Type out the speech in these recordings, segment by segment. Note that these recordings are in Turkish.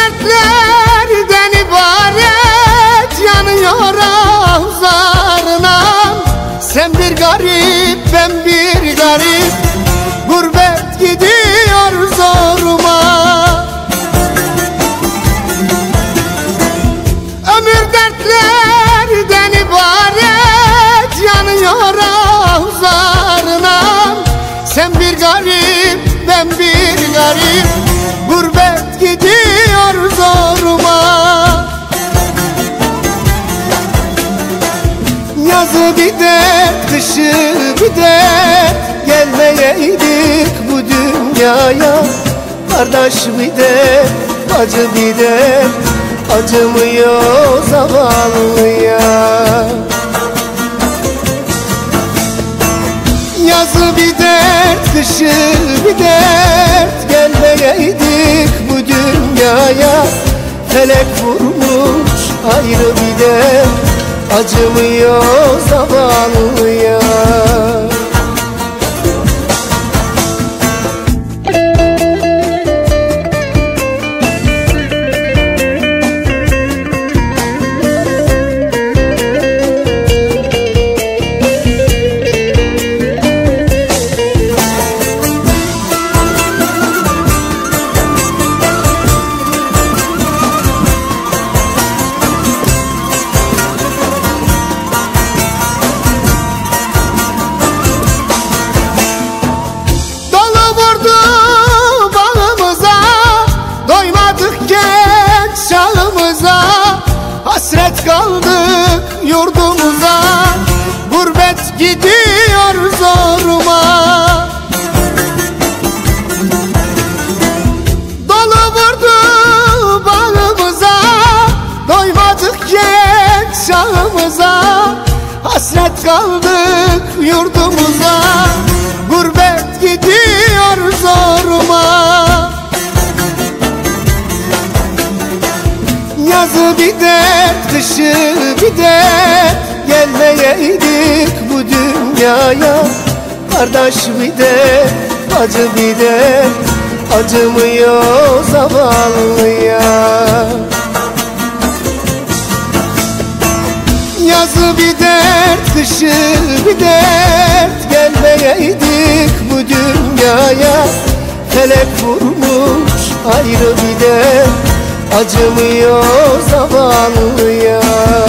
dertlerden ibaret, yanıyor ahuzarına. Sen bir garip, ben bir garip, gurbet gidiyor zoruma. Ömür dertlerden ibaret, yanıyor ahuzarına. Sen bir garip, ben bir garip, gurbet gidiyor zoruma. Yazı bir dert, kışı bir dert, gelmeyeydik bu dünyaya. Kardeş bir dert, acı bir dert, acımıyor zavallıya. Yazı bir dert, kışı bir dert, gelmeyeydik bu dünyaya. Felek vurmuş ayrı bir dert, acımıyor zavallıya. Hasret kaldık yurdumuza, gurbet gidiyor zoruma. Dolu vurdu bağımıza, doymadık genç çağımıza. Hasret kaldık yurdumuza, gurbet gidiyor zoruma. Yazı bir dert, kışı bir dert, gelmeyeydik bu dünyaya. Kardeş bir dert, acı bir dert, acımıyor zavallıya. Yazı bir dert, kışı bir dert, gelmeyeydik bu dünyaya. Felek vurmuş ayrı bir dert, acımıyor zavallıya.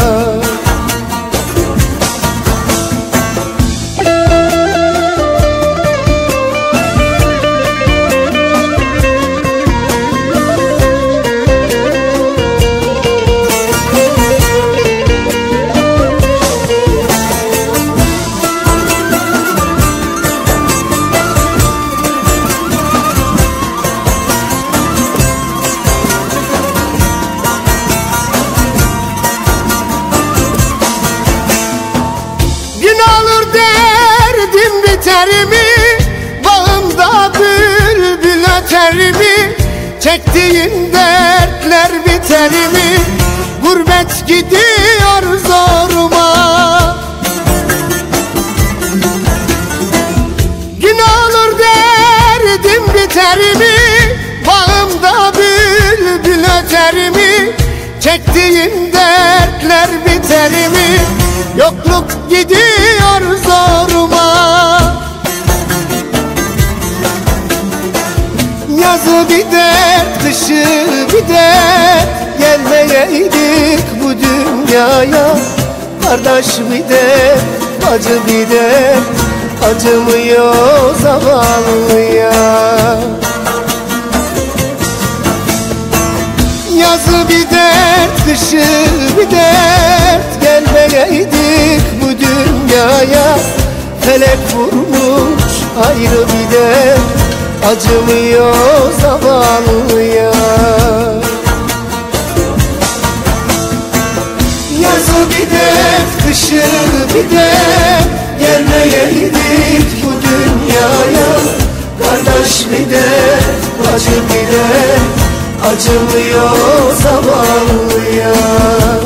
Biter mi bağımda bülbül öter mi? Çektiğin dertler biter mi? Gurbet gidiyor zoruma. Gün olur derdim biter mi? Bağımda bülbül öter mi? Çektiğin dertler biter mi? Yokluk gidiyor zoruma. Yazı bir dert, kışı bir dert, gelmeyeydik bu dünyaya. Kardeş bir dert, acı bir dert, acımıyor zavallıya. Yazı bir dert, kışı bir dert, gelmeyeydik bu dünyaya. Felek vurmuş ayrı bir dert, acımıyor zavallıya. Yazı bir dert, kışı bir dert, gelmeyeydik bu dünyaya. Kardeş bir dert, acı bir dert, acımıyor zavallıya.